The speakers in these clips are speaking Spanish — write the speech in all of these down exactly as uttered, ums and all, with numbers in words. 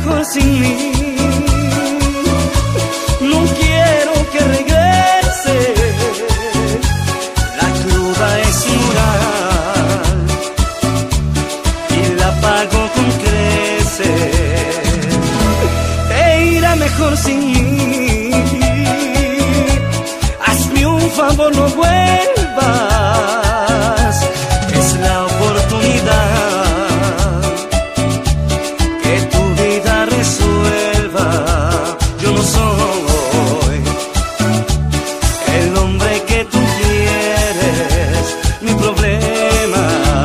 mejor sin mí. No quiero que regrese, la cruda es moral y la pago con creces. Te irá mejor sin mí. Hazme un favor, no vuelvas, es la oportunidad que tu vida resuelva. Yo no soy el hombre que tú quieres, mi problema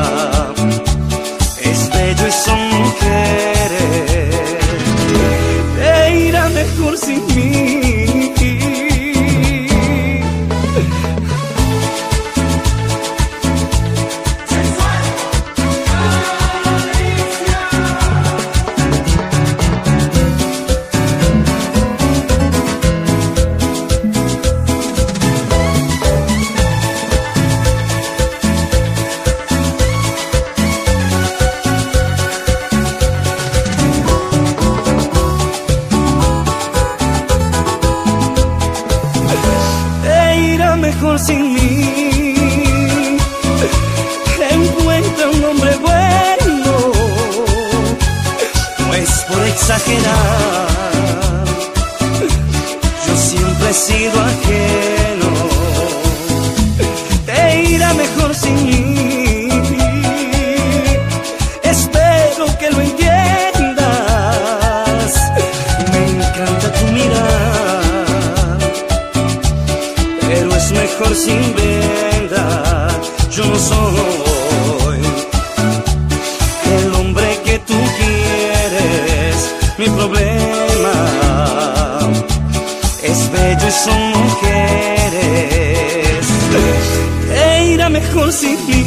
es bello y son mujeres. Te irá mejor sin mí. Mejor sin mí. Encuentra un hombre bueno, no es por exagerar, yo siempre he sido ajeno. Te irá mejor sin mí. Espero que lo entiendas, me encanta tu mirar, pero es mejor sin venda. Yo no soy el hombre que tú quieres, mi problema es bello y son mujeres. Te irá mejor sin mí.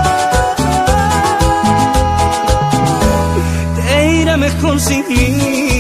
Mejor sin mí.